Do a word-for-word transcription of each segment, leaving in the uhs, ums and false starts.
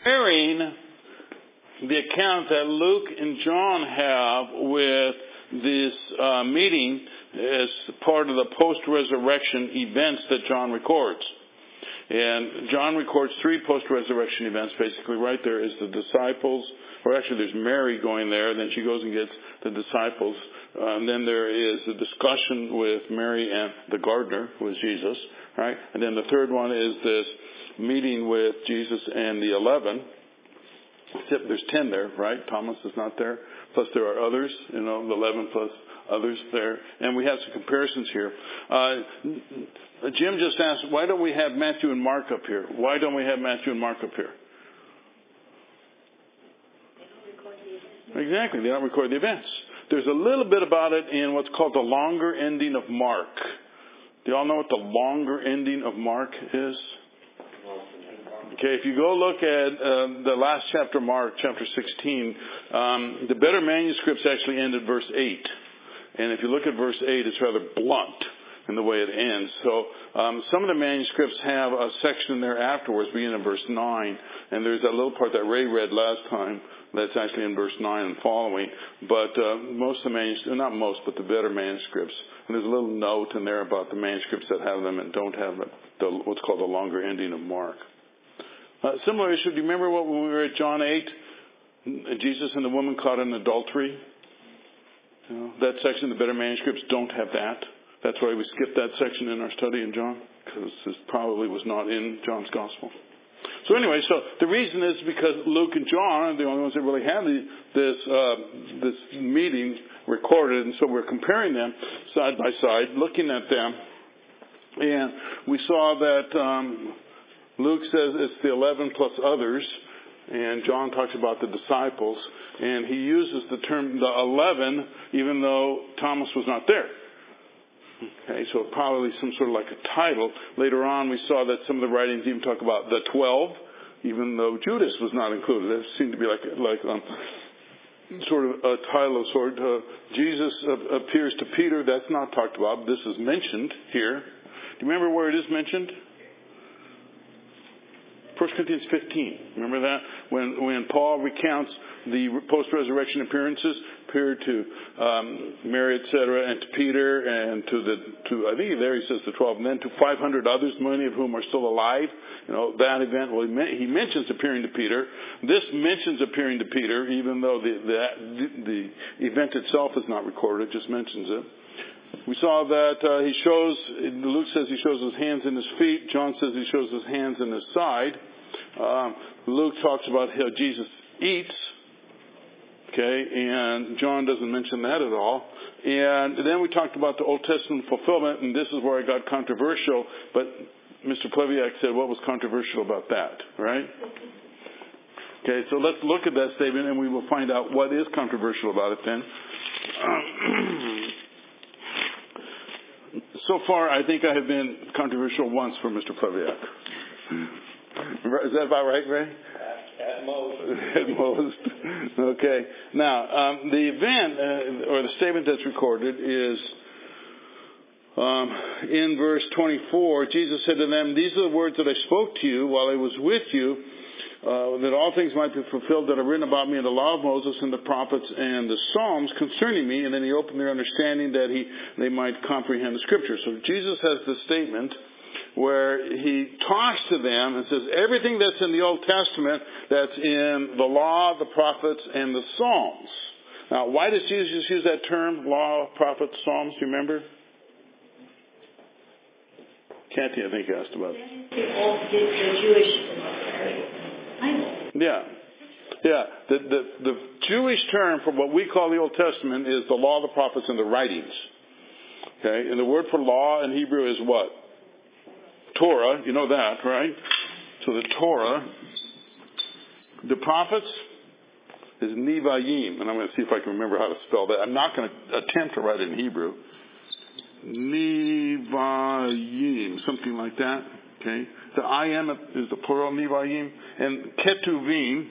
comparing the account that Luke and John have with this uh, meeting as part of the post-resurrection events that John records. And John records three post-resurrection events. Basically, right there is the disciples, or actually there's Mary going there, then she goes and gets the disciples. Uh, and then there is a discussion with Mary and the gardener, who is Jesus, right? And then the third one is this meeting with Jesus and the eleven. Except there's ten there, right? Thomas is not there. Plus there are others, you know, the eleven plus others there. And we have some comparisons here. Uh, Jim just asked, why don't we have Matthew and Mark up here? Why don't we have Matthew and Mark up here? Exactly, they don't record the events. There's a little bit about it in what's called the longer ending of Mark. Do you all know what the longer ending of Mark is? Okay, if you go look at uh, the last chapter of Mark, chapter sixteen, um, the better manuscripts actually end at verse eight. And if you look at verse eight, it's rather blunt in the way it ends. So um, some of the manuscripts have a section there afterwards, beginning in verse nine. And there's that little part that Ray read last time that's actually in verse nine and following. But uh, most of the manuscripts, not most, but the better manuscripts. And there's a little note in there about the manuscripts that have them and don't have them, the, what's called the longer ending of Mark. Uh, similar issue, do you remember what when we were at John eight? Jesus and the woman caught in adultery? You know, that section, the better manuscripts don't have that. That's why we skipped that section in our study in John, because this probably was not in John's Gospel. So anyway, so the reason is because Luke and John are the only ones that really have the, this uh, this meeting recorded, and so we're comparing them side by side, looking at them, and we saw that um, Luke says it's the eleven plus others, and John talks about the disciples, and he uses the term the eleven, even though Thomas was not there. Okay, so probably some sort of like a title. Later on, we saw that some of the writings even talk about the twelve, even though Judas was not included. It seemed to be like like um, sort of a title of sort. Uh, Jesus uh, appears to Peter. That's not talked about. This is mentioned here. Do you remember where it is mentioned? First Corinthians fifteen. Remember that? When when Paul recounts the post-resurrection appearances, appeared to um, Mary, et cetera, and to Peter, and to the, to I think there he says the twelve, and then to five hundred others, many of whom are still alive. You know, that event, well, he mentions appearing to Peter. This mentions appearing to Peter, even though the, the, the event itself is not recorded, it just mentions it. We saw that uh, he shows, Luke says he shows his hands and his feet. John says he shows his hands and his side. Um, Luke talks about how Jesus eats. Okay, and John doesn't mention that at all. And then we talked about the Old Testament fulfillment, and this is where I got controversial. But Mister Pleviak said, what was controversial about that, right? Okay, so let's look at that statement, and we will find out what is controversial about it then. Um, So far, I think I have been controversial once for Mister Pleviak. Is that about right, Ray? At most. At most. Okay. Now, um, the event, uh, or the statement that's recorded is um, in verse twenty-four. Jesus said to them, "These are the words that I spoke to you while I was with you, Uh, that all things might be fulfilled that are written about me in the law of Moses and the prophets and the Psalms concerning me." And then he opened their understanding that he they might comprehend the Scripture. So Jesus has this statement where he talks to them and says everything that's in the Old Testament, that's in the law, the prophets, and the Psalms. Now, why does Jesus use that term, law, prophets, Psalms? Do you remember? Kathy, I think, asked about it. The Jewish Bible. Yeah. Yeah. The, the, the Jewish term for what we call the Old Testament is the law, the prophets, and the writings. Okay? And the word for law in Hebrew is what? Torah. You know that, right? So the Torah. The prophets is Nevi'im. And I'm going to see if I can remember how to spell that. I'm not going to attempt to write it in Hebrew. Nevi'im. Something like that. Okay? The I am is the plural Nevi'im. And Ketuvim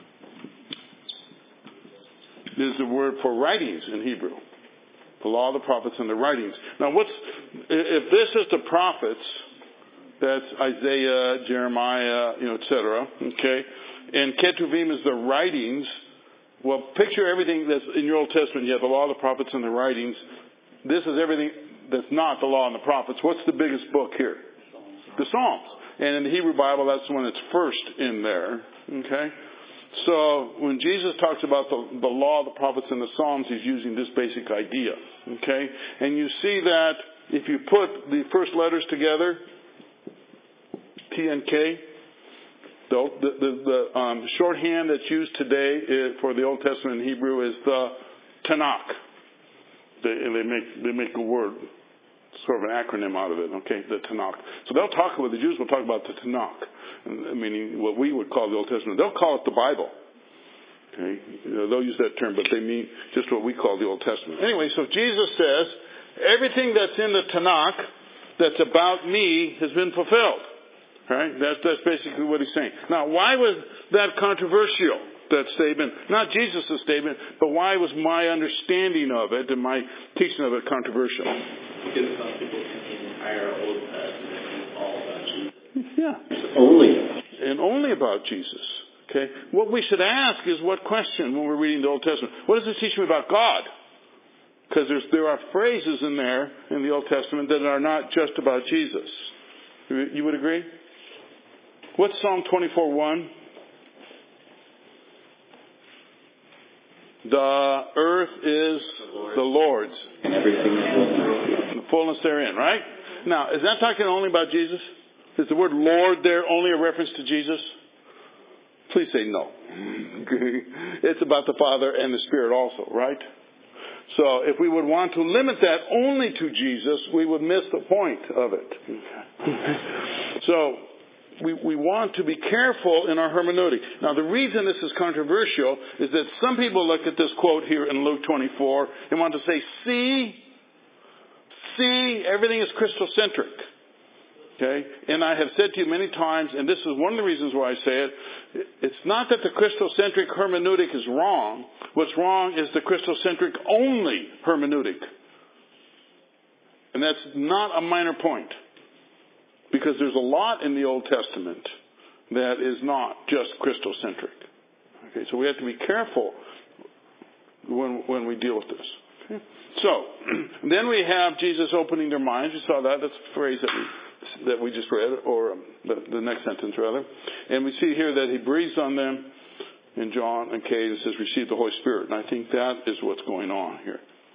is the word for writings in Hebrew. The law, the prophets, and the writings. Now, what's if this is the prophets? That's Isaiah, Jeremiah, you know, et cetera. Okay, and Ketuvim is the writings. Well, picture everything that's in your Old Testament. You have the law, the prophets, and the writings. This is everything that's not the law and the prophets. What's the biggest book here? The Psalms. And in the Hebrew Bible, that's the one that's first in there. Okay? So when Jesus talks about the, the law, the prophets, and the Psalms, he's using this basic idea. Okay? And you see that if you put the first letters together, T and K, the, the, the, the um, shorthand that's used today is, for the Old Testament in Hebrew is the Tanakh. They, they make they make a word, sort of an acronym out of it, okay, the Tanakh. So they'll talk about, the Jews will talk about the Tanakh, meaning what we would call the Old Testament. They'll call it the Bible. Okay, you know, they'll use that term, but they mean just what we call the Old Testament. Anyway, so Jesus says, everything that's in the Tanakh that's about me has been fulfilled. Right? That's, that's basically what he's saying. Now, why was that controversial, that statement? Not Jesus' statement, but why was my understanding of it and my teaching of it controversial? Because some people think the entire Old Testament is all about Jesus. Yeah. It's only and only about Jesus. Okay? What we should ask is what question when we're reading the Old Testament? What does this teach me about God? Because there are phrases in there in the Old Testament that are not just about Jesus. You would agree? What's Psalm twenty-four one? The earth is the Lord's. And everything is the fullness therein, right? Now, is that talking only about Jesus? Is the word Lord there only a reference to Jesus? Please say no. It's about the Father and the Spirit also, right? So if we would want to limit that only to Jesus, we would miss the point of it. So we, we want to be careful in our hermeneutic. Now the reason this is controversial is that some people look at this quote here in Luke twenty-four and want to say, see, see, everything is Christocentric. Okay? And I have said to you many times, and this is one of the reasons why I say it, it's not that the Christocentric hermeneutic is wrong. What's wrong is the Christocentric only hermeneutic. And that's not a minor point. Because there's a lot in the Old Testament that is not just Christocentric. Okay, so we have to be careful when when we deal with this. Okay? So, then we have Jesus opening their minds. You saw that. That's a phrase that we, that we just read, or um, the, the next sentence rather. And we see here that he breathes on them in John and Kate and says, receive the Holy Spirit. And I think that is what's going on here.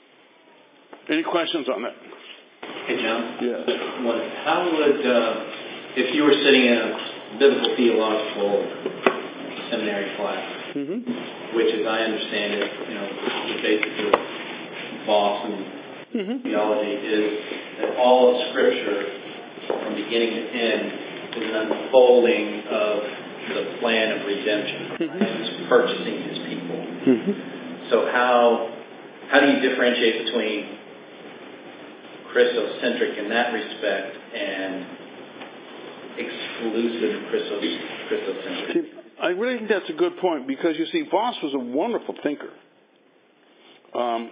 Any questions on that? Hey, John. Yes. How would, uh, if you were sitting in a biblical theological seminary class, mm-hmm. which, as I understand it, you know, the basis of Voss and mm-hmm. theology is that all of Scripture, from beginning to end, is an unfolding of the plan of redemption. Mm-hmm. Right? He's purchasing His people. Mm-hmm. So how how do you differentiate between Christocentric in that respect and exclusive Christos, Christocentric? See, I really think that's a good point because, you see, Voss was a wonderful thinker. Um,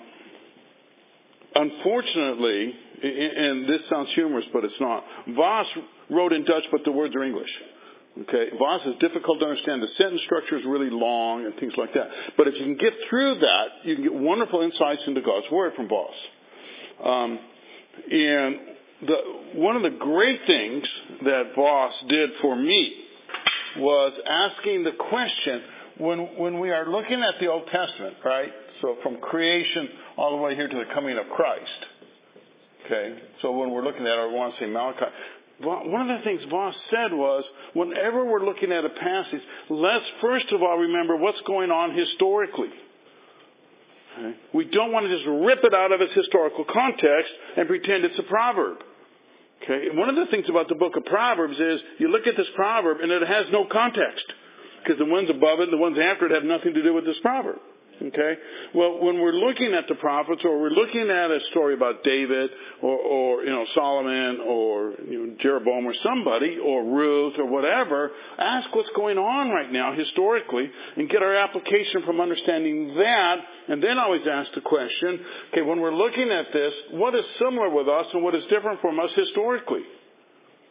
unfortunately, and this sounds humorous, but it's not, Voss wrote in Dutch, but the words are English. Okay, Voss is difficult to understand. The sentence structure is really long and things like that. But if you can get through that, you can get wonderful insights into God's Word from Voss. Um, And the, one of the great things that Voss did for me was asking the question, when when we are looking at the Old Testament, right? So from creation all the way here to the coming of Christ. Okay? So when we're looking at it, I want to say Malachi. One of the things Voss said was, whenever we're looking at a passage, let's first of all remember what's going on historically. Okay. We don't want to just rip it out of its historical context and pretend it's a proverb. Okay. One of the things about the book of Proverbs is you look at this proverb and it has no context. Because the ones above it and the ones after it have nothing to do with this proverb. Okay? Well, when we're looking at the prophets, or we're looking at a story about David, or, or you know, Solomon, or you know, Jeroboam, or somebody, or Ruth, or whatever, ask what's going on right now historically, and get our application from understanding that, and then always ask the question, okay, when we're looking at this, what is similar with us, and what is different from us historically?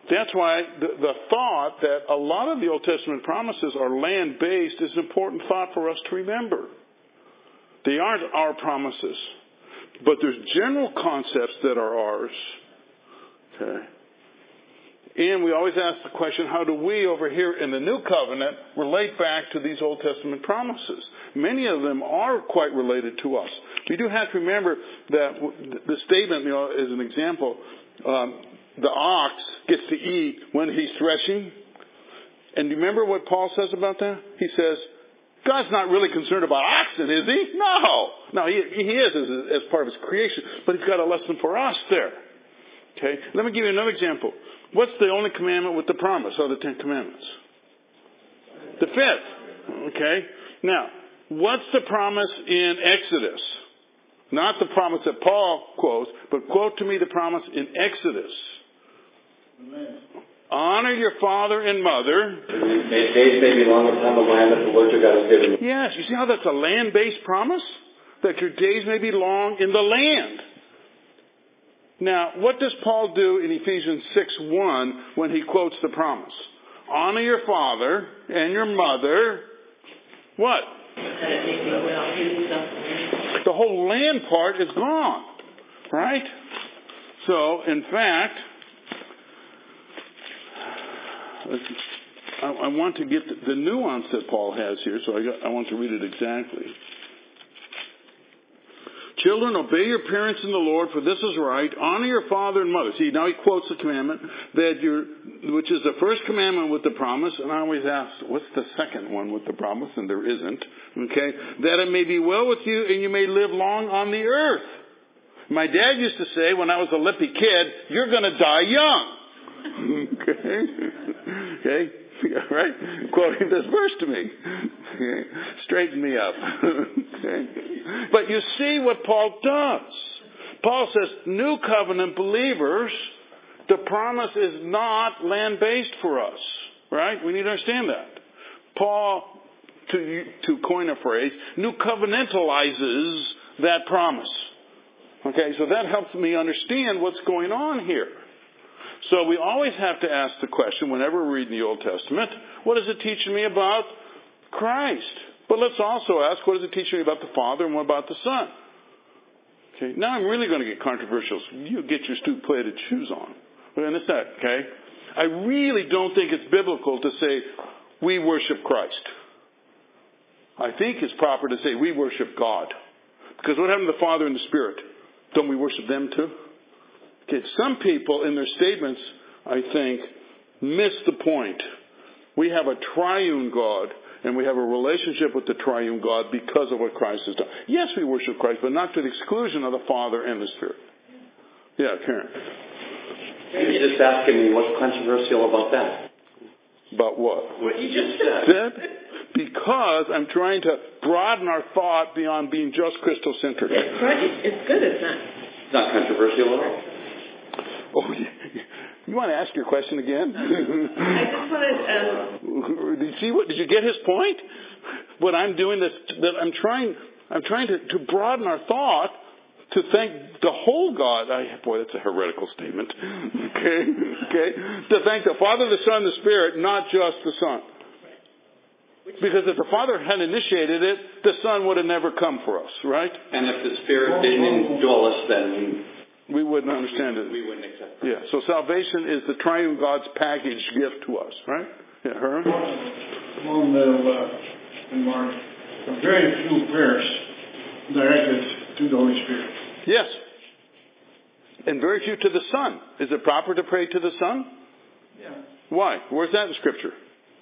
That's why the, the thought that a lot of the Old Testament promises are land-based is an important thought for us to remember. They aren't our promises, but there's general concepts that are ours. Okay. And we always ask the question, how do we over here in the New Covenant relate back to these Old Testament promises? Many of them are quite related to us. We do have to remember that the statement, you know, as an example, um, the ox gets to eat when he's threshing. And do you remember what Paul says about that? He says, God's not really concerned about oxen, is he? No. No, he, he is as, as part of his creation. But he's got a lesson for us there. Okay? Let me give you another example. What's the only commandment with the promise of the Ten Commandments? The fifth. Okay? Now, what's the promise in Exodus? Not the promise that Paul quotes, but quote to me the promise in Exodus. Amen. Honor your father and mother. Days may be long upon the land that the Lord your God has given you. Yes, you see how that's a land-based promise? That your days may be long in the land. Now, what does Paul do in Ephesians six one when he quotes the promise? Honor your father and your mother. What? The whole land part is gone. Right? So, in fact, I want to get the nuance that Paul has here, so I, got, I want to read it exactly. Children, obey your parents in the Lord, for this is right. Honor your father and mother. See, now he quotes the commandment, that you're, which is the first commandment with the promise. And I always ask, what's the second one with the promise? And there isn't. Okay? That it may be well with you and you may live long on the earth. My dad used to say when I was a lippy kid, you're going to die young. Okay? Okay? Right? Quoting this verse to me. Okay. Straighten me up. Okay. But you see what Paul does. Paul says, New Covenant believers, the promise is not land-based for us. Right? We need to understand that. Paul, to, to coin a phrase, New Covenantalizes that promise. Okay, so that helps me understand what's going on here. So we always have to ask the question, whenever we're reading the Old Testament, what is it teaching me about Christ? But let's also ask, what does it teach me about the Father and what about the Son? Okay, now I'm really going to get controversial. So you get your stoop-plated shoes on. But understand, okay? I really don't think it's biblical to say, we worship Christ. I think it's proper to say, we worship God. Because what happened to the Father and the Spirit? Don't we worship them too? Okay, some people in their statements, I think, miss the point. We have a triune God, and we have a relationship with the triune God because of what Christ has done. Yes, we worship Christ, but not to the exclusion of the Father and the Spirit. Yeah, Karen. You're just asking me what's controversial about that. About what? What you just said. Because I'm trying to broaden our thought beyond being just Christocentric. It's right. It's good, isn't it? It's not controversial at all. Oh, you want to ask your question again? I just wanted. Um... Did you see what? Did you get his point? What I'm doing this, that I'm trying, I'm trying to, to broaden our thought to thank the whole God. I, boy, that's a heretical statement. Okay, okay. To thank the Father, the Son, the Spirit, not just the Son. Because if the Father had initiated it, the Son would have never come for us, right? And if the Spirit didn't indwell us, then we wouldn't understand it. We wouldn't accept it. Yeah, so salvation is the triune God's package gift to us, right? Yeah, Herm? Among the uh, remarks, very few prayers directed to the Holy Spirit. Yes. And very few to the Son. Is it proper to pray to the Son? Yeah. Why? Where's that in Scripture?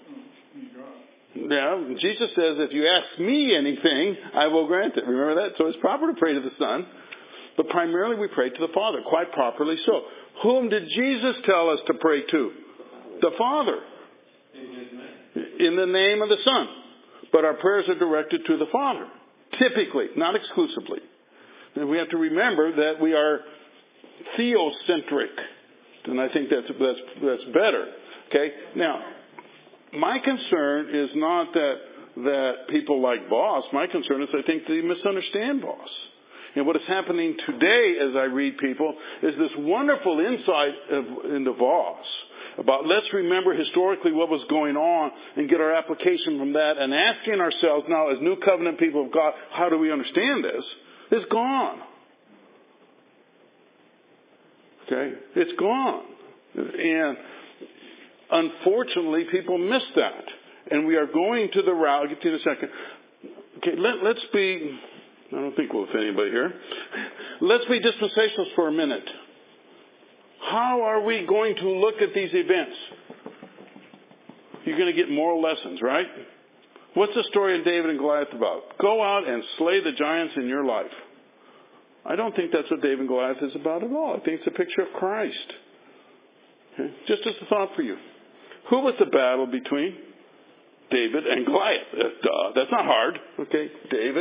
Yeah, Jesus says, if you ask me anything, I will grant it. Remember that? So it's proper to pray to the Son. But primarily we pray to the Father, quite properly so. Whom did Jesus tell us to pray to? The Father. In the name of the Son. But our prayers are directed to the Father. Typically, not exclusively. And we have to remember that we are theocentric. And I think that's, that's, that's better. Okay? Now, my concern is not that, that people like Voss. My concern is I think they misunderstand Voss. And what is happening today as I read people is this wonderful insight of, into Voss about let's remember historically what was going on and get our application from that, and asking ourselves now as new covenant people of God, how do we understand this? It's gone. Okay? It's gone. And unfortunately, people miss that. And we are going to the route, I'll get to you in a second. Okay, let, let's be, I don't think we'll offend anybody here. Let's be dispensationalists for a minute. How are we going to look at these events? You're going to get moral lessons, right? What's the story of David and Goliath about? Go out and slay the giants in your life. I don't think that's what David and Goliath is about at all. I think it's a picture of Christ. Okay? Just as a thought for you. Who was the battle between? David and Goliath. Uh, duh, that's not hard. Okay, David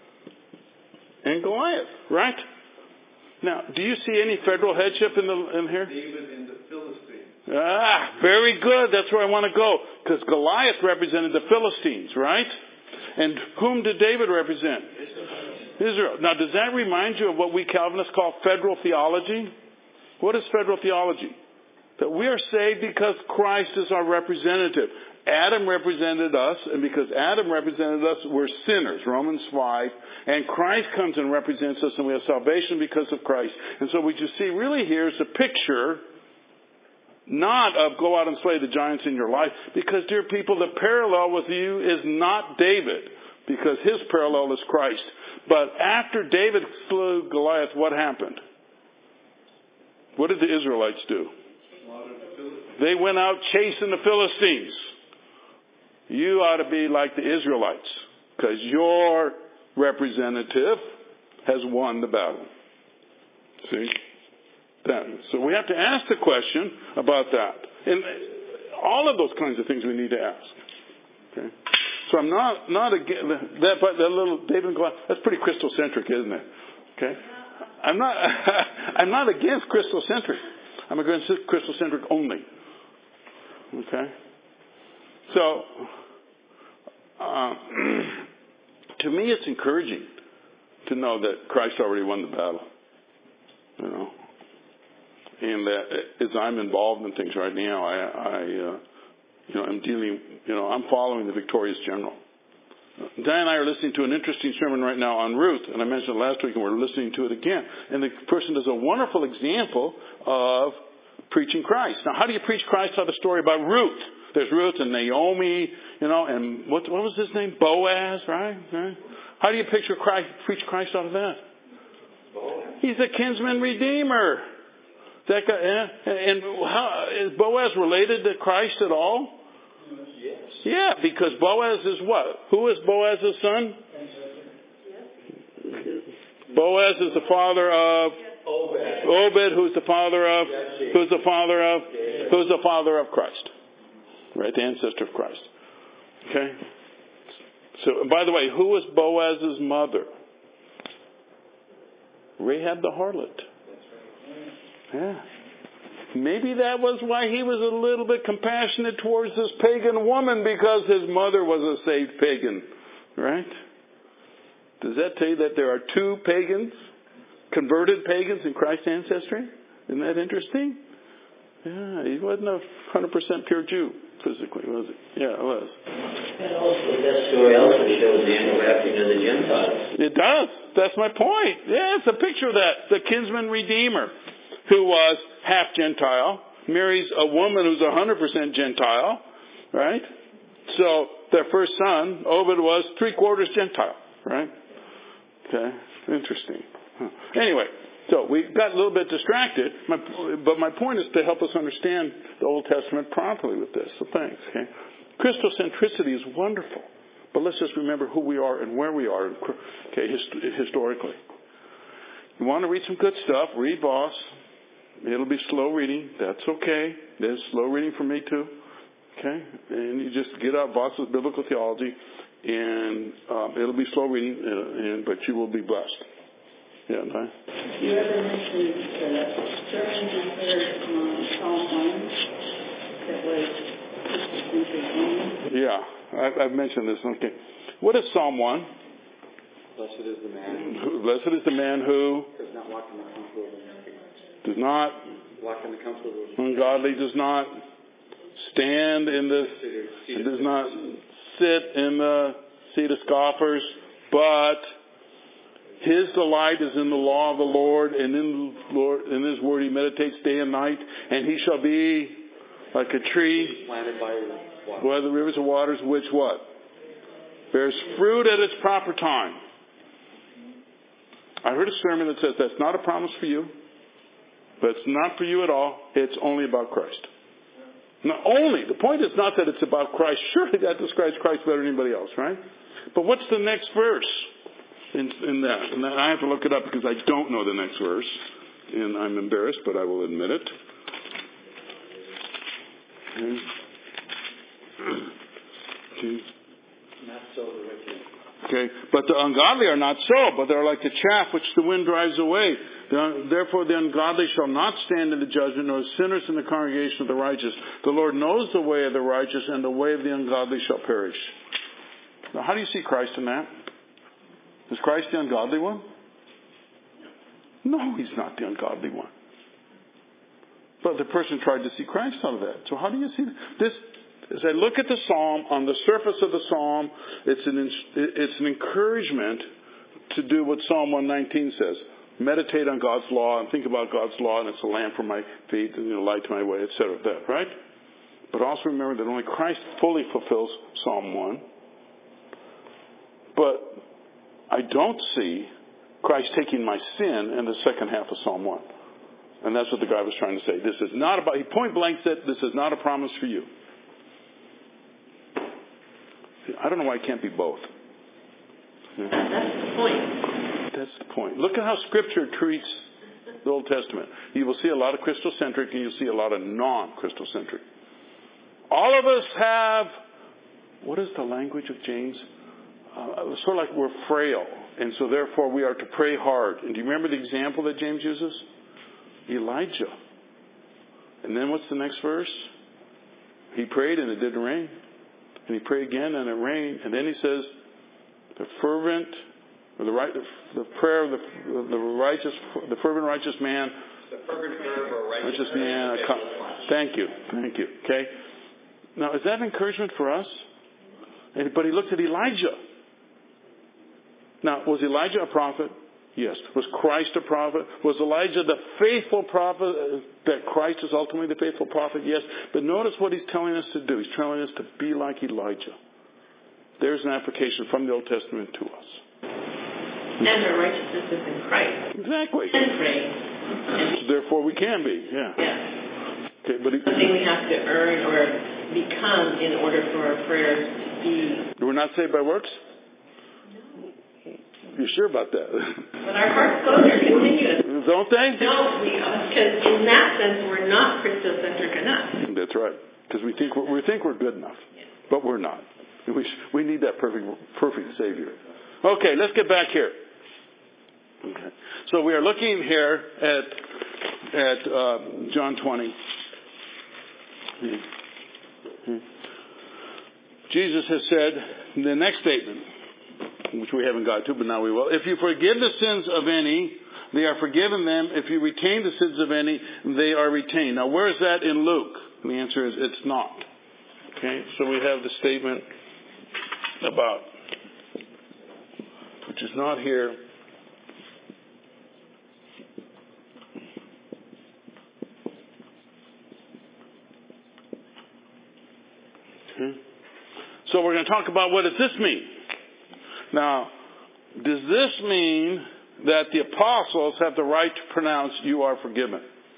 and Goliath, right? Now, do you see any federal headship in the in here? David and the Philistines. Ah, very good. That's where I want to go. Because Goliath represented the Philistines, right? And whom did David represent? Israel. Israel. Now, does that remind you of what we Calvinists call federal theology? What is federal theology? That we are saved because Christ is our representative. Adam represented us, and because Adam represented us, we're sinners, Romans five. And Christ comes and represents us, and we have salvation because of Christ. And so what you see really here is a picture, not of go out and slay the giants in your life, because, dear people, the parallel with you is not David, because his parallel is Christ. But after David slew Goliath, what happened? What did the Israelites do? They went out chasing the Philistines. You ought to be like the Israelites, because your representative has won the battle. See? That. So we have to ask the question about that. And all of those kinds of things we need to ask. Okay? So I'm not, not against that, but that little David and Goliath, that's pretty Christocentric, isn't it? Okay? I'm not, I'm not against Christocentric. I'm against Christocentric only. Okay? So, uh, to me, it's encouraging to know that Christ already won the battle. You know, and that as I'm involved in things right now, I, I uh, you know, I'm dealing, you know, I'm following the victorious general. Diane and I are listening to an interesting sermon right now on Ruth, and I mentioned it last week, and we're listening to it again. And the person does a wonderful example of preaching Christ. Now, how do you preach Christ out of the story about Ruth? There's Ruth and Naomi, you know, and what, what was his name? Boaz, right? right? How do you picture Christ, preach Christ out of that? Boaz. He's the kinsman redeemer. That guy, eh? And how, is Boaz related to Christ at all? Yes. Yeah, because Boaz is what? Who is Boaz's son? Boaz is the father of Obed. Obed, who's the father of? Who's the father of? Who's the father of Christ? Right, the ancestor of Christ. Okay? So, by the way, who was Boaz's mother? Rahab the harlot. Yeah. Maybe that was why he was a little bit compassionate towards this pagan woman, because his mother was a saved pagan. Right? Does that tell you that there are two pagans, converted pagans in Christ's ancestry? Isn't that interesting? Yeah, he wasn't a one hundred percent pure Jew physically, was he? Yeah, it was. And also, that story also shows the engrafting of the Gentiles. It does. That's my point. Yeah, it's a picture of that. The kinsman redeemer, who was half Gentile, marries a woman who's one hundred percent Gentile, right? So their first son, Obed, was three quarters Gentile, right? Okay, interesting. Huh. Anyway, so we got a little bit distracted, my, but my point is to help us understand the Old Testament properly with this. So thanks. Okay, Christocentricity is wonderful, but let's just remember who we are and where we are. Okay, hist- historically, you want to read some good stuff? Read Voss. It'll be slow reading. That's okay. There's slow reading for me too. Okay, and you just get out Voss's biblical theology, and um, it'll be slow reading, uh, and but you will be blessed. Yeah, no? You ever mentioned the sermon you heard on Psalm one that was Yeah, I've, I've mentioned this. Okay, what is Psalm one? Blessed is the man Who- Blessed is the man who who does not walk in the counsel of the wicked. does not, Walk in the counsel of the wicked. ungodly, does not stand in this, Seated- does not sit in the seat of scoffers, but his delight is in the law of the Lord, and in the Lord, in his word he meditates day and night, and he shall be like a tree planted by water. by the rivers of waters, which what? Bears fruit at its proper time. I heard a sermon that says that's not a promise for you, but it's not for you at all. It's only about Christ. Not only, the point is not that it's about Christ. Surely that describes Christ better than anybody else, right? But what's the next verse in, in that? And I have to look it up because I don't know the next verse. And I'm embarrassed, but I will admit it. Okay. Okay. Not so the wicked. Okay, but the ungodly are not so, but they are like the chaff which the wind drives away. The, therefore the ungodly shall not stand in the judgment, nor sinners in the congregation of the righteous. The Lord knows the way of the righteous, and the way of the ungodly shall perish. Now, how do you see Christ in that? Is Christ the ungodly one? No, he's not the ungodly one. But the person tried to see Christ out of that. So how do you see this? As I look at the psalm, on the surface of the psalm, it's an it's an encouragement to do what Psalm one nineteen says: meditate on God's law and think about God's law, and it's a lamp for my feet and a light to my way, et cetera. That right? But also remember that only Christ fully fulfills Psalm one. But I don't see Christ taking my sin in the second half of Psalm one, and that's what the guy was trying to say. This is not about. He point blank said, "This is not a promise for you." I don't know why it can't be both. That's the point. That's the point. Look at how Scripture treats the Old Testament. You will see a lot of Christocentric and you'll see a lot of non-Christocentric. All of us have, what is the language of James? Uh, sort of like we're frail, and so therefore we are to pray hard. And do you remember the example that James uses? Elijah. And then what's the next verse? He prayed and it didn't rain. And he prayed again, and it rained. And then he says, "The fervent, or the right, the, the prayer of the, the righteous, the fervent righteous man, The fervent prayer of a righteous, righteous man." Thank you, thank you. Okay. Now, is that an encouragement for us? And, but he looked at Elijah. Now, was Elijah a prophet? Yes. Was Christ a prophet? Was Elijah the faithful prophet, that Christ is ultimately the faithful prophet? Yes. But notice what he's telling us to do. He's telling us to be like Elijah. There's an application from the Old Testament to us. And our righteousness is in Christ. Exactly. And pray. So therefore we can be, yeah. Yeah. Okay, but he, Something we have to earn or become in order for our prayers to be. we're not saved by works? You're sure about that? But our hearts those are continuous. Don't they? No, because in that sense we're not Christocentric enough. That's right. Because we think we're, we think we're good enough, but we're not. We we need that perfect perfect Savior. Okay, let's get back here. Okay, so we are looking here at at uh, John twenty. Jesus has said in the next statement, which we haven't got to, but now we will. If you forgive the sins of any, they are forgiven them. If you retain the sins of any, they are retained. Now, where is that in Luke? And the answer is it's not. Okay, so we have the statement about, which is not here. Okay. So we're going to talk about what does this mean. Now, does this mean that the apostles have the right to pronounce "you are forgiven"?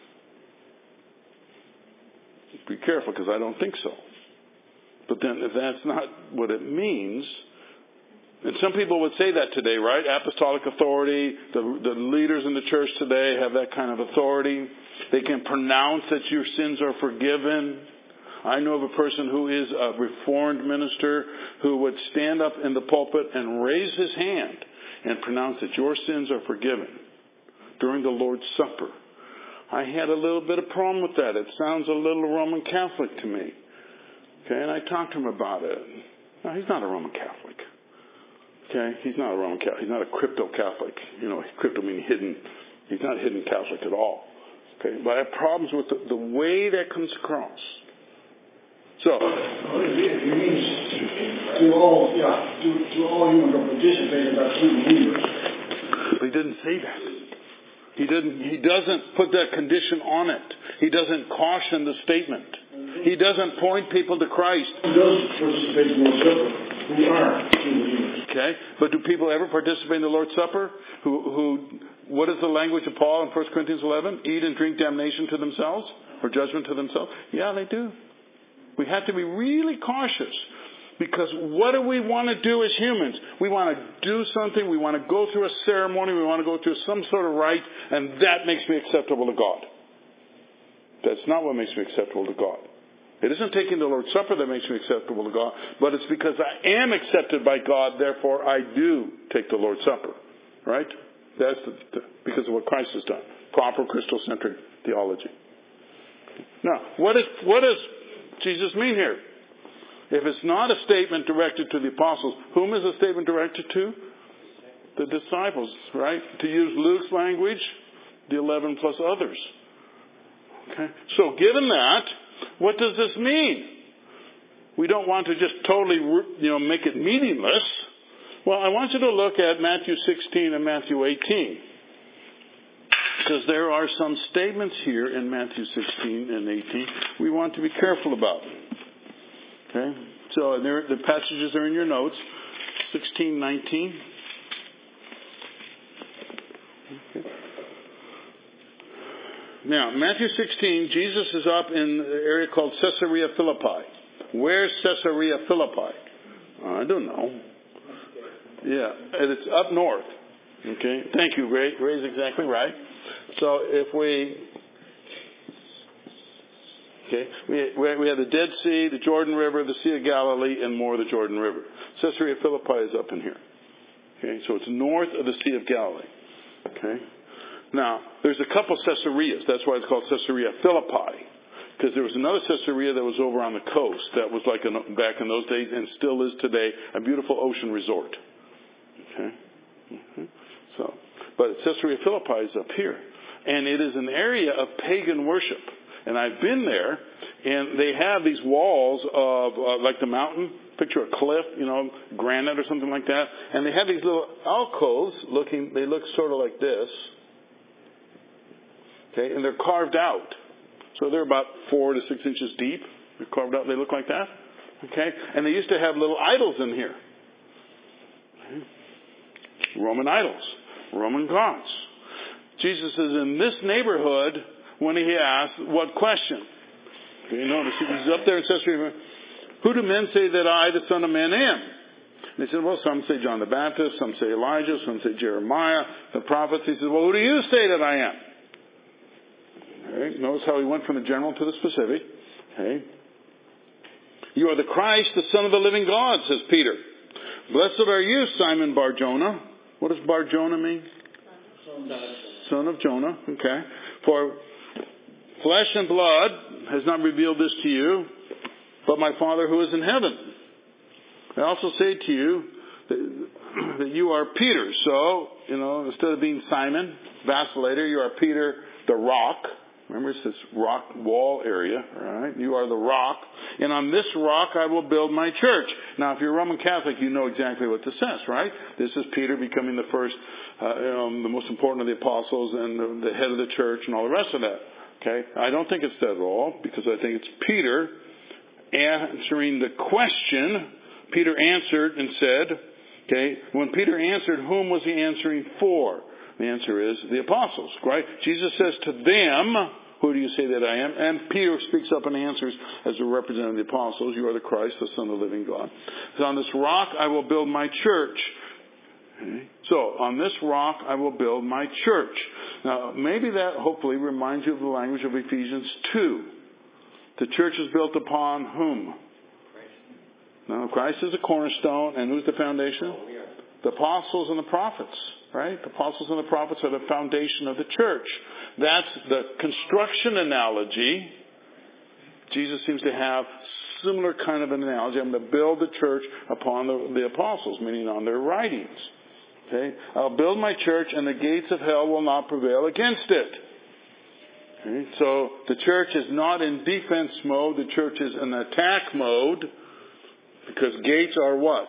Be careful, because I don't think so. But then if that's not what it means, and some people would say that today, right? Apostolic authority, the, the leaders in the church today have that kind of authority. They can pronounce that your sins are forgiven. I know of a person who is a reformed minister who would stand up in the pulpit and raise his hand and pronounce that your sins are forgiven during the Lord's Supper. I had a little bit of problem with that. It sounds a little Roman Catholic to me. Okay, and I talked to him about it. No, he's not a Roman Catholic. Okay? He's not a Roman Catholic. He's not a crypto-Catholic. You know, crypto meaning hidden. He's not a hidden Catholic at all. Okay? But I have problems with the, the way that comes across. So, it means to all, yeah, to, to all humans who participate in that true believers. He didn't say that. He didn't. He doesn't put that condition on it. He doesn't caution the statement. He doesn't point people to Christ. Who does participate in the Lord's Supper? Who are true believers? Okay, but do people ever participate in the Lord's Supper? Who, who? What is the language of Paul in First Corinthians eleven? Eat and drink damnation to themselves or judgment to themselves? Yeah, they do. We have to be really cautious. Because what do we want to do as humans? We want to do something. We want to go through a ceremony. We want to go through some sort of rite. And that makes me acceptable to God. That's not what makes me acceptable to God. It isn't taking the Lord's Supper that makes me acceptable to God. But it's because I am accepted by God. Therefore, I do take the Lord's Supper. Right? That's the, the, because of what Christ has done. Proper Christocentric theology. Now, what, is, what does Jesus mean here? If it's not a statement directed to the apostles, whom is the statement directed to? The disciples, right? To use Luke's language, the eleven plus others. Okay. So given that, what does this mean? We don't want to just totally, you know, make it meaningless. Well, I want you to look at Matthew sixteen and Matthew eighteen. Because there are some statements here in Matthew sixteen and eighteen we want to be careful about. Okay, so there, the passages are in your notes, sixteen, nineteen. Okay. Now, Matthew sixteen, Jesus is up in the area called Caesarea Philippi. Where's Caesarea Philippi? I don't know. Yeah, and it's up north. Okay, thank you, Ray. Ray's exactly right. So if we... Okay, we, we have the Dead Sea, the Jordan River, the Sea of Galilee, and more of the Jordan River. Caesarea Philippi is up in here. Okay, so it's north of the Sea of Galilee. Okay, now there's a couple Caesareas. That's why it's called Caesarea Philippi, because there was another Caesarea that was over on the coast that was like an, back in those days and still is today a beautiful ocean resort. Okay, mm-hmm. so but Caesarea Philippi is up here, and it is an area of pagan worship. And I've been there, and they have these walls of, uh, like the mountain, picture a cliff, you know, granite or something like that. And they have these little alcoves looking, they look sort of like this. Okay, and they're carved out. So they're about four to six inches deep. They're carved out, they look like that. Okay, and they used to have little idols in here. Okay. Roman idols, Roman gods. Jesus is in this neighborhood when he asked, what question? Okay, notice he's up there in Caesarea. Who do men say that I, the Son of Man, am? And he said, well, some say John the Baptist, some say Elijah, some say Jeremiah, the prophets. He said, well, who do you say that I am? Okay, notice how he went from the general to the specific. Okay. You are the Christ, the Son of the living God, says Peter. Blessed are you, Simon Bar-Jonah. What does Bar-Jonah mean? Son of Jonah. Okay. For flesh and blood has not revealed this to you, but my Father who is in heaven. I also say to you that, that you are Peter. So, you know, instead of being Simon, vacillator, you are Peter the rock. Remember, it's this rock wall area, right? You are the rock. And on this rock I will build my church. Now, if you're a Roman Catholic, you know exactly what this says, right? This is Peter becoming the first, uh, um, the most important of the apostles and the, the head of the church and all the rest of that. Okay? I don't think it's that at all, because I think it's Peter answering the question. Peter answered and said, okay, when Peter answered, whom was he answering for? The answer is the apostles, right? Jesus says to them, who do you say that I am? And Peter speaks up and answers as a representative of the apostles, you are the Christ, the Son of the living God. So on this rock I will build my church. Okay. So on this rock I will build my church. Now maybe that hopefully reminds you of the language of Ephesians two. The church is built upon whom? Now Christ is the cornerstone, and who's the foundation? The apostles and the prophets. Right? The apostles and the prophets are the foundation of the church. That's the construction analogy Jesus seems to have similar kind of an analogy. I'm going to build the church upon the, the apostles, meaning on their writings. Okay? I'll build my church and the gates of hell will not prevail against it. Okay? So the church is not in defense mode. The church is in attack mode because gates are what?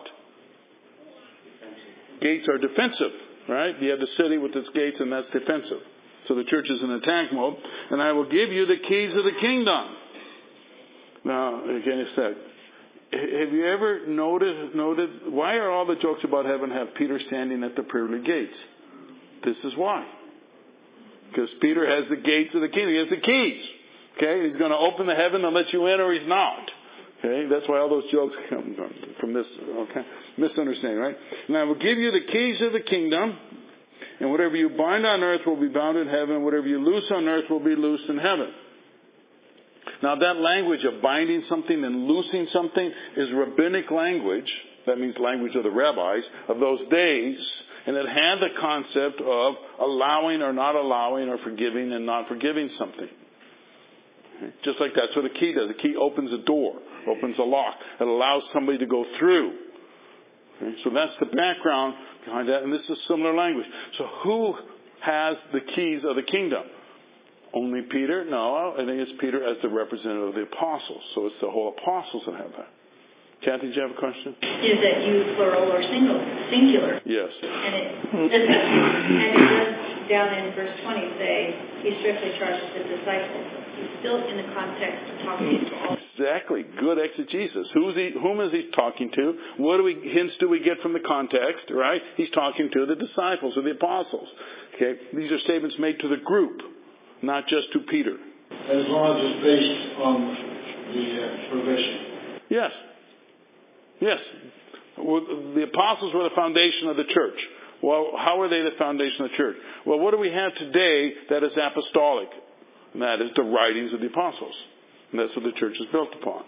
Gates are defensive, right? You have the city with its gates and that's defensive. So the church is in attack mode. And I will give you the keys of the kingdom. Now, again, it's that. Have you ever noted, noted, why are all the jokes about heaven have Peter standing at the pearly gates? This is why. Because Peter has the gates of the kingdom. He has the keys. Okay? He's going to open the heaven and let you in or he's not. Okay? That's why all those jokes come from, from this, okay? Misunderstanding, right? And I will give you the keys of the kingdom, and whatever you bind on earth will be bound in heaven, whatever you loose on earth will be loosed in heaven. Now that language of binding something and loosing something is rabbinic language. That means language of the rabbis of those days. And it had the concept of allowing or not allowing or forgiving and not forgiving something. Just like that's what a key does. A key opens a door, opens a lock. It allows somebody to go through. Okay? So that's the background behind that. And this is similar language. So who has the keys of the kingdom? Only Peter? No, I think it's Peter as the representative of the apostles. So it's the whole apostles that have that. Kathy, do you have a question? Is that you plural or single, singular? Yes. And it, and it does down in verse twenty say, he strictly charged the disciples. He's still in the context of talking to all. Exactly. Good exegesis. Who's he, whom is he talking to? What do we, hints do we get from the context, right? He's talking to the disciples or the apostles. Okay. These are statements made to the group, not just to Peter. As long as it's based on the uh, provision. Yes. Yes. Well, the apostles were the foundation of the church. Well, how are they the foundation of the church? Well, what do we have today that is apostolic? And that is the writings of the apostles. And that's what the church is built upon.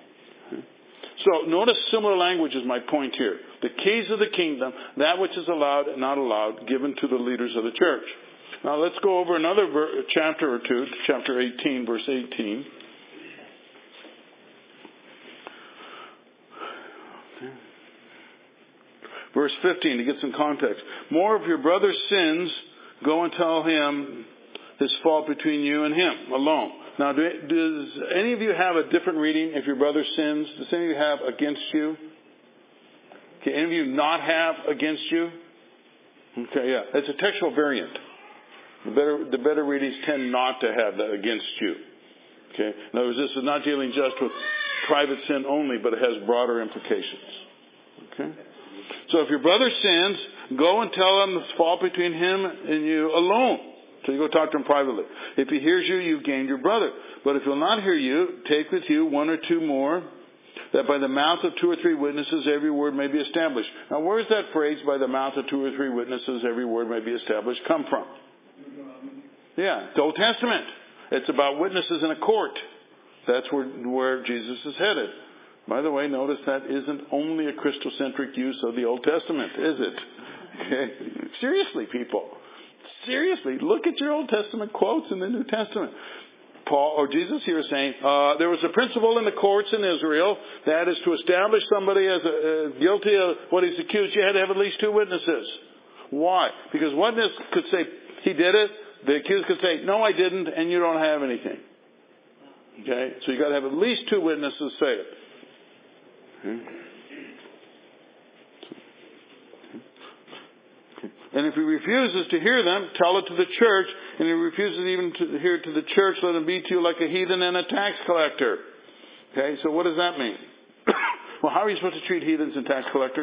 So notice similar language is my point here. The keys of the kingdom, that which is allowed and not allowed, given to the leaders of the church. Now let's go over another ver- chapter or two, chapter eighteen, verse eighteen. Verse fifteen, to get some context. More of your brother's sins, go and tell him his fault between you and him alone. Now, do, does any of you have a different reading if your brother sins? Does any of you have against you? Okay, any of you not have against you? Okay, yeah. It's a textual variant. The better, the better readings tend not to have that against you. Okay? In other words, this is not dealing just with private sin only, but it has broader implications. Okay? So if your brother sins, go and tell him the fault between him and you alone. So you go talk to him privately. If he hears you, you've gained your brother. But if he'll not hear you, take with you one or two more, that by the mouth of two or three witnesses every word may be established. Now where does that phrase, by the mouth of two or three witnesses every word may be established, come from? Yeah, the Old Testament. It's about witnesses in a court. That's where, where Jesus is headed. By the way, notice that isn't only a Christocentric use of the Old Testament, is it? Okay. Seriously, people. Seriously, look at your Old Testament quotes in the New Testament. Paul or Jesus here is saying uh, there was a principle in the courts in Israel that is to establish somebody as a, uh, guilty of what he's accused. You had to have at least two witnesses. Why? Because witness could say he did it. The accused could say no, I didn't, and you don't have anything. Okay, so you got to have at least two witnesses say it. Okay. And if he refuses to hear them, tell it to the church. And if he refuses even to hear it to the church, let him be to you like a heathen and a tax collector. Okay, so what does that mean? Well, how are you supposed to treat heathens and tax collectors?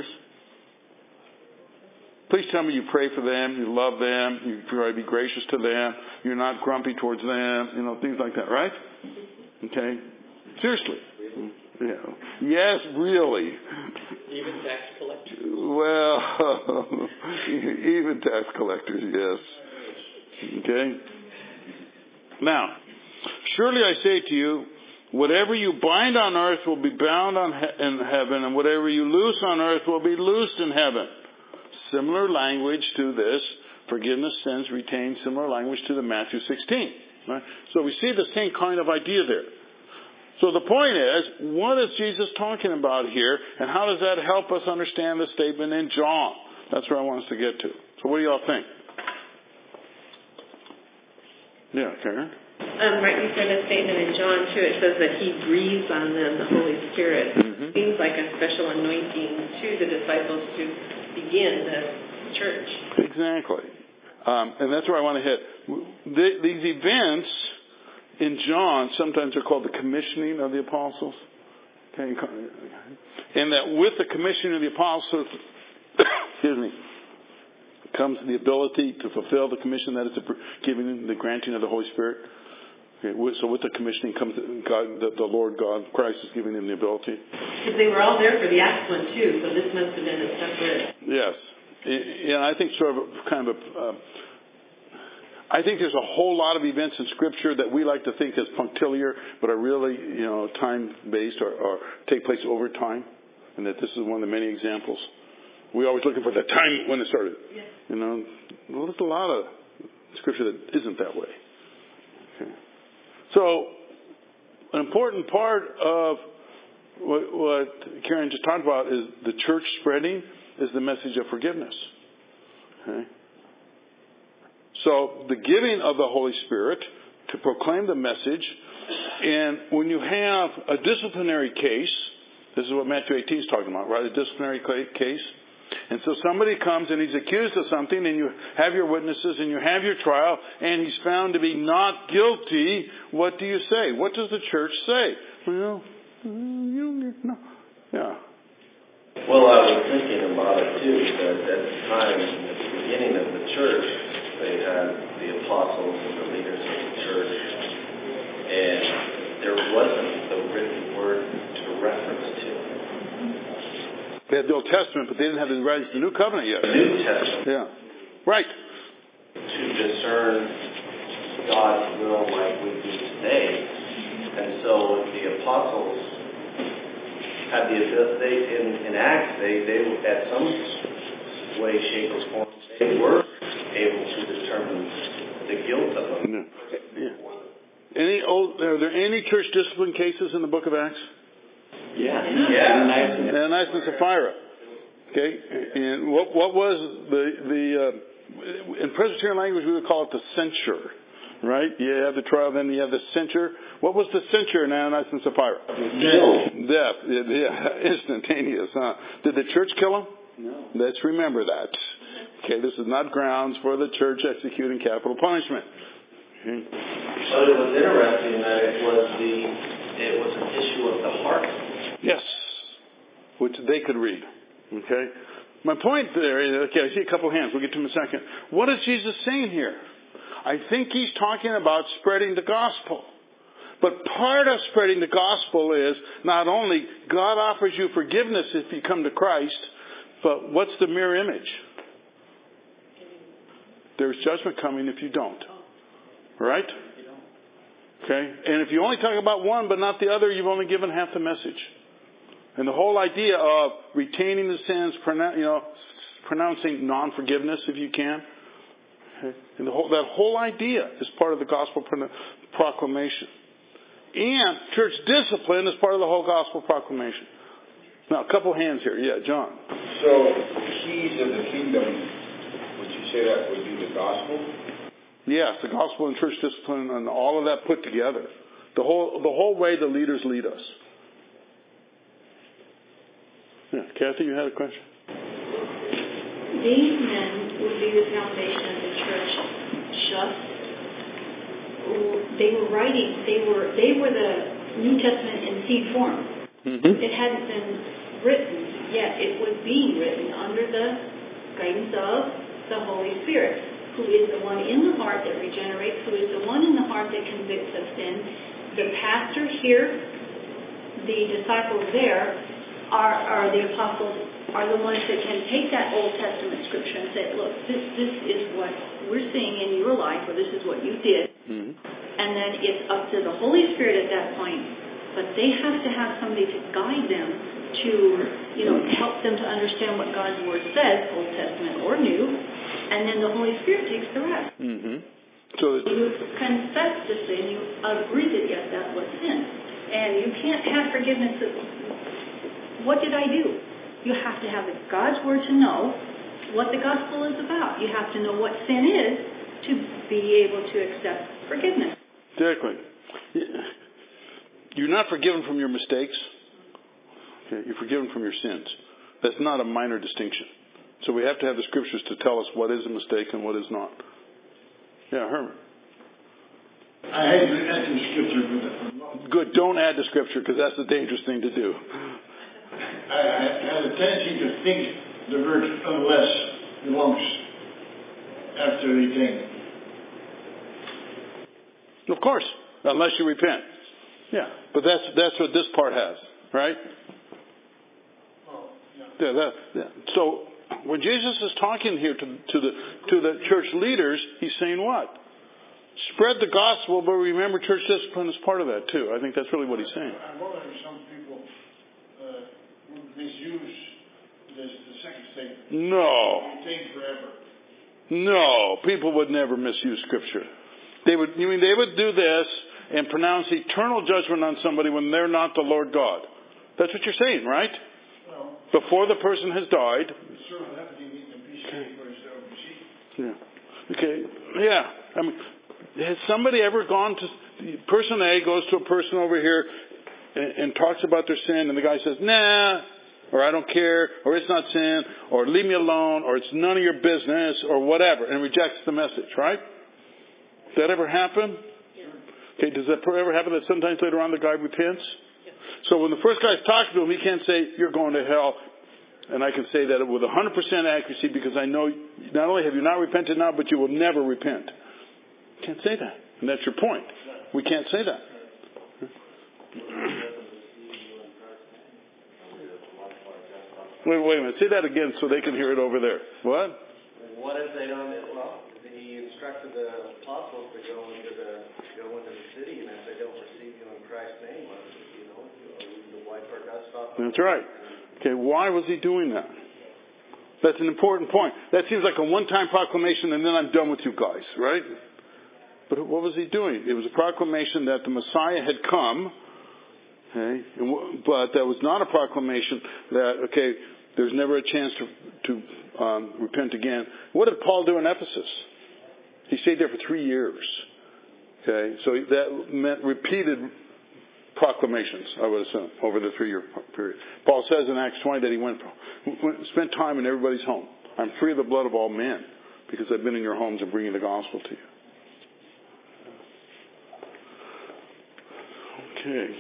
Please tell me you pray for them, you love them, you try to be gracious to them, you're not grumpy towards them, you know, things like that, right? Okay? Seriously. Yeah. Yes, really. Even tax collectors? Well, even tax collectors, yes. Okay? Now, surely I say to you, whatever you bind on earth will be bound on he- in heaven, and whatever you loose on earth will be loosed in heaven. Similar language to this. Forgiveness sins retain similar language to the Matthew sixteen. Right? So we see the same kind of idea there. So the point is, what is Jesus talking about here, and how does that help us understand the statement in John? That's where I want us to get to. So what do y'all think? Yeah, Karen? Um, right before the statement in John, too, it says that he breathes on them, the Holy Spirit. Mm-hmm. Seems like a special anointing to the disciples to begin the church. Exactly. Um, and that's where I want to hit. The, these events in John sometimes are called the commissioning of the apostles. Okay. And that with the commissioning of the apostles, excuse me, comes the ability to fulfill the commission, that is the giving, the granting of the Holy Spirit. Okay. So with the commissioning comes God, the, the Lord God, Christ is giving them the ability. Because they were all there for the Acts one too, so this must have been a separate. Yes. And I think sort of a, kind of a, uh, I think there's a whole lot of events in Scripture that we like to think as punctiliar, but are really, you know, time-based or, or take place over time, and that this is one of the many examples. We're always looking for the time when it started. Yeah. You know, well, there's a lot of Scripture that isn't that way. Okay. So, an important part of what, what Karen just talked about is the church spreading is the message of forgiveness. Okay. So, the giving of the Holy Spirit to proclaim the message, and when you have a disciplinary case, this is what Matthew eighteen is talking about, right? A disciplinary case. And so somebody comes and he's accused of something, and you have your witnesses and you have your trial, and he's found to be not guilty. What do you say? What does the church say? Well, you don't know. Yeah. Well, I was thinking about it too, that at the time, at the beginning of the church, they had the apostles and the leaders of the church, and there wasn't the written word to reference to. They had the Old Testament, but they didn't have the writings of the New Covenant yet. The New Testament. Yeah. Right. To discern God's will like we do today. And so the apostles had the ability, they, in, in Acts, they, they at some way, shape, or form, they were able to determine the guilt of them. Yeah. Yeah. Any old, are there any church discipline cases in the book of Acts? Yeah. Yeah. Ananias and Sapphira. Okay. And what, what was the, the, uh, in Presbyterian language, we would call it the censure. Right? You have the trial, then you have the censure. What was the censure in Ananias and Sapphira? Death. Death. Yeah. Instantaneous, huh? Did the church kill them? No. Let's remember that. Okay, this is not grounds for the church executing capital punishment. Okay. But it was interesting that it was the it was an issue of the heart. Yes, which they could read. Okay. My point there is, okay, I see a couple hands. We'll get to them in a second. What is Jesus saying here? I think he's talking about spreading the gospel. But part of spreading the gospel is not only God offers you forgiveness if you come to Christ, but what's the mirror image? There's judgment coming if you don't. Right? Okay? And if you only talk about one but not the other, you've only given half the message. And the whole idea of retaining the sins, you know, pronouncing non-forgiveness if you can, okay? And the whole, that whole idea is part of the gospel proclamation. And church discipline is part of the whole gospel proclamation. Now, a couple hands here. Yeah, John. So, the keys of the kingdom, would you say that would be the gospel? Yes, the gospel and church discipline and all of that put together. The whole, the whole way the leaders lead us. Yeah, Kathy, you had a question? These men would be the foundation of the church. Just, they were writing, they were they were the New Testament in seed form. Mm-hmm. It hadn't been written yet. It was being written under the guidance of the Holy Spirit, who is the one in the heart that regenerates, who is the one in the heart that convicts of sin. The pastor here, the disciples there, are, are the apostles, are the ones that can take that Old Testament scripture and say, look, this this is what we're seeing in your life, or this is what you did. Mm-hmm. And then it's up to the Holy Spirit at that point. But they have to have somebody to guide them to, you know, help them to understand what God's Word says, Old Testament or New. And then the Holy Spirit takes the rest. Mm-hmm. So that, you confess the sin, you agree that yes, that was sin. And you can't have forgiveness of, what did I do? You have to have God's Word to know what the gospel is about. You have to know what sin is to be able to accept forgiveness. exactly. You're not forgiven from your mistakes. Okay, you're forgiven from your sins. That's not a minor distinction. So we have to have the scriptures to tell us what is a mistake and what is not. Yeah, Herman. I hate to add the scripture, but Good. Don't add the scripture because that's a dangerous thing to do. I, I have a tendency to think the word unless belongs after repaying. Of course, unless you repent. Yeah, but that's that's what this part has, right? Oh, yeah. Yeah, that, yeah. So when Jesus is talking here to, to the to the church leaders, he's saying what? Spread the gospel, but remember church discipline is part of that too. I think that's really what he's saying. I wonder if some people uh, would misuse this, the second statement. No. Take forever. No, people would never misuse Scripture. They would, you mean they would do this and pronounce eternal judgment on somebody when they're not the Lord God. That's what you're saying, right? Well, before the person has died. Yeah. Okay. Yeah. I mean, has somebody ever gone to person A goes to a person over here and, and talks about their sin, and the guy says, "Nah," or "I don't care," or "It's not sin," or "Leave me alone," or "It's none of your business," or whatever, and rejects the message, right? Does that ever happen? Okay. Does that ever happen that sometimes later on the guy repents? So when the first guy's talking to him, he can't say, "You're going to hell." And I can say that with one hundred percent accuracy because I know not only have you not repented now, but you will never repent. Can't say that. And that's your point. We can't say that. Wait, wait a minute. Say that again so they can hear it over there. What? What if they don't? Well, he instructed the apostles to go into the go into the city, and if they don't receive you in Christ's name, you know, the wipe our dust off. That's right. Okay, why was he doing that? That's an important point. That seems like a one-time proclamation, and then I'm done with you guys, right? But what was he doing? It was a proclamation that the Messiah had come, okay, but that was not a proclamation that, okay, there's never a chance to, to um, repent again. What did Paul do in Ephesus? He stayed there for three years. Okay, so that meant repeated proclamations, I would assume, over the three-year period. Paul says in Acts twenty that he went, went spent time in everybody's home. I'm free of the blood of all men because I've been in your homes and bringing the gospel to you. Okay.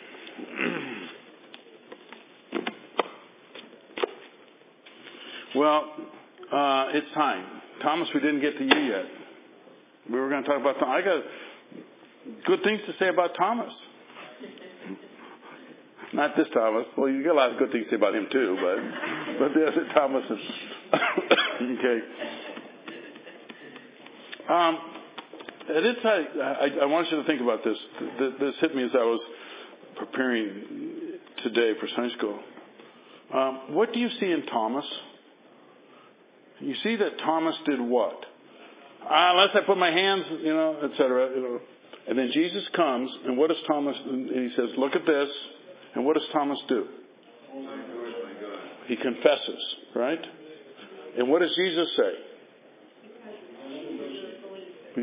Well, uh, it's time. Thomas, we didn't get to you yet. We were going to talk about Thomas. I got good things to say about Thomas. Not this Thomas. Well, you got a lot of good things to say about him too, but but the other Thomas is okay. Um, at this time, I, I want you to think about this. This hit me as I was preparing today for Sunday school. Um, what do you see in Thomas? You see that Thomas did what? Uh, unless I put my hands, you know, et cetera. You know. And then Jesus comes, and what does Thomas? And he says, "Look at this." And what does Thomas do? He confesses, right? And what does Jesus say?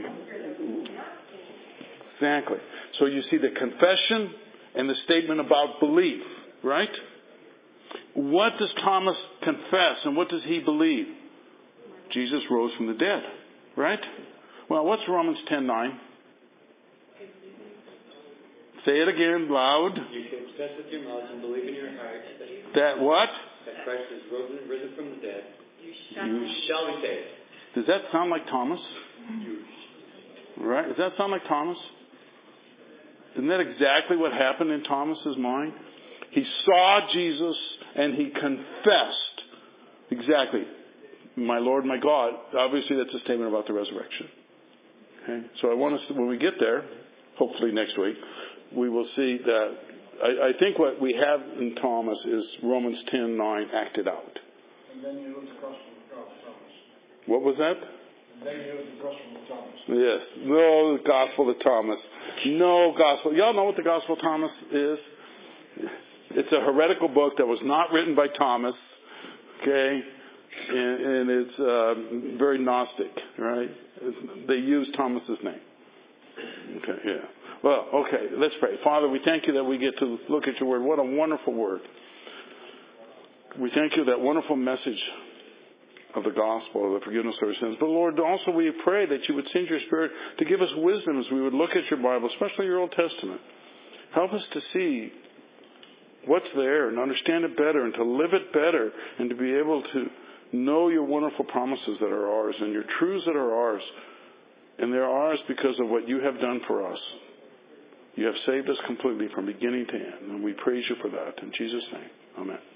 Exactly. So you see the confession and the statement about belief, right? What does Thomas confess and what does he believe? Jesus rose from the dead, right? Well, what's Romans ten nine? Say it again, loud. You can confess with your mouth and believe in your heart that, that what? That Christ is risen, risen from the dead. You shall, you shall be saved. Does that sound like Thomas? Right? Does that sound like Thomas? Isn't that exactly what happened in Thomas's mind? He saw Jesus and he confessed. Exactly. My Lord, my God. Obviously, that's a statement about the resurrection. Okay? So I want us to, when we get there, hopefully next week, we will see that I, I think what we have in Thomas is Romans ten nine acted out. And then you look across from Thomas. What was that? And They use the Gospel of Thomas. Yes. No Gospel of Thomas. No Gospel. Y'all know what the Gospel of Thomas is? It's a heretical book that was not written by Thomas. Okay? And, and it's uh, very Gnostic, right? It's, they use Thomas's name. Okay, yeah. Well, okay, let's pray. Father, we thank you that we get to look at your word. What a wonderful word. We thank you for that wonderful message of the gospel, of the forgiveness of our sins. But Lord, also we pray that you would send your Spirit to give us wisdom as we would look at your Bible, especially your Old Testament. Help us to see what's there and understand it better and to live it better and to be able to know your wonderful promises that are ours and your truths that are ours. And they're ours because of what you have done for us. You have saved us completely from beginning to end, and we praise you for that. In Jesus' name, amen.